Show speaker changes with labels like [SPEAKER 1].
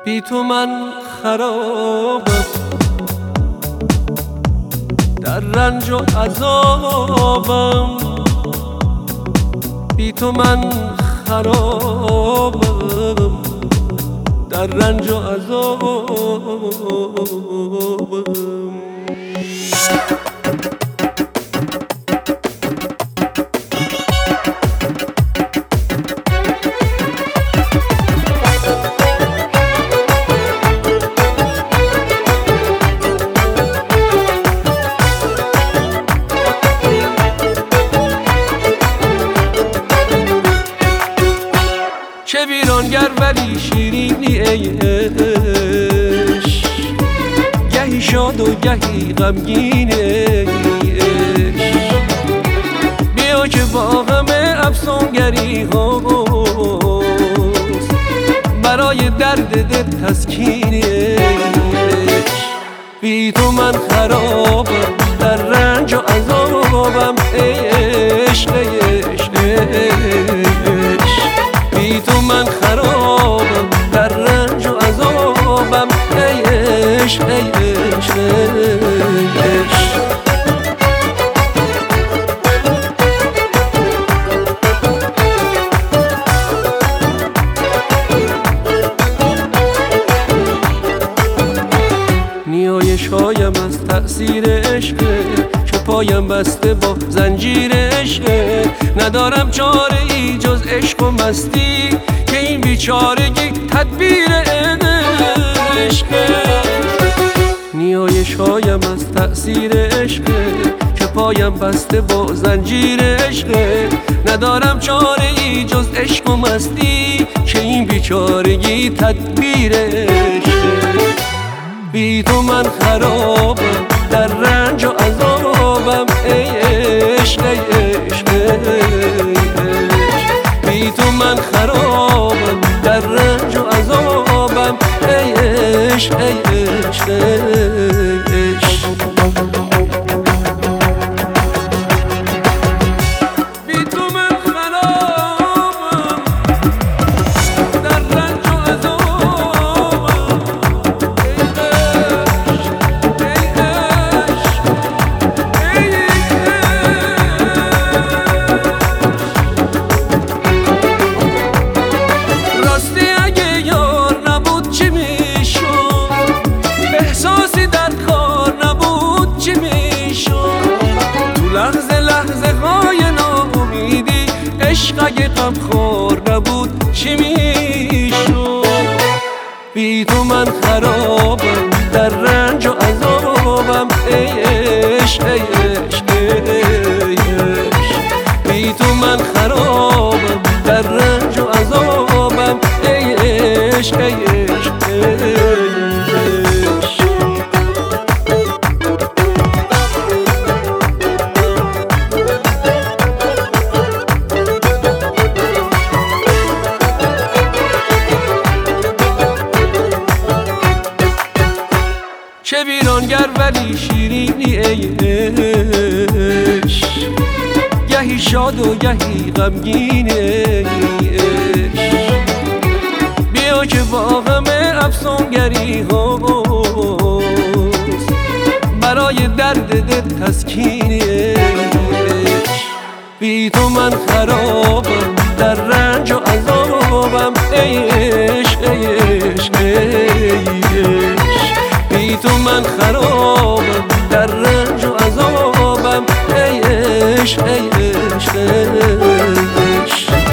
[SPEAKER 1] بی تو من خرابم، در رنج و عذابم. بی تو من خرابم، در رنج و عذابم. چه ویرانگر ولی شیرینی ای عشق، گهی شاد و گهی غمگین ای عشق. بیا که با غم افسونگری هاست، برای درد دل تسکین ای عشق. بی تو من خرابم، در رنج و عذابم ای عشق ای عشق ای عشق. بی تو من خرابم، در رنج و عذابم ای عشق ای عشق ای عشق. نیایش‌هایم از تأثیر عشق، که پایم بسته با زنجیر عشق. ندارم چاره ای جز عشق و مستی، که این بیچارگی تدبیر عشق. نیایش‌هایم از تأثیر عشق، که پایم بسته با زنجیر عشق. ندارم چاره ای جز عشق و مستی، که این بیچارگی تدبیر عشق. بی تو من خرابم، در رنج و عذابم ای عشق ای عشق ای عشق. بی تو من خرابم، در رنج و عذابم ای عشق ای عشق ای عشق. عشق اگه غمخوار نبود چی میشد؟ بی تو من خرابم، در رنج و عذابم ای عشق ای عشق ای عشق. بی تو من خرابم، در رنج و عذابم ای عشق ای عشق ای عشق. چه ویرانگر ولی شیرینی ای عشق، گهی شاد و گهی غمگین ای عشق. بیا که با غم افسونگری هاست، برای درد دل تسکین ای عشق. بی تو من خرابم، در رنج و عذابم ای عشق ای عشق ای عشق. بی تو من خرابم، در رنج و عذابم ای عشق ای عشق ای عشق.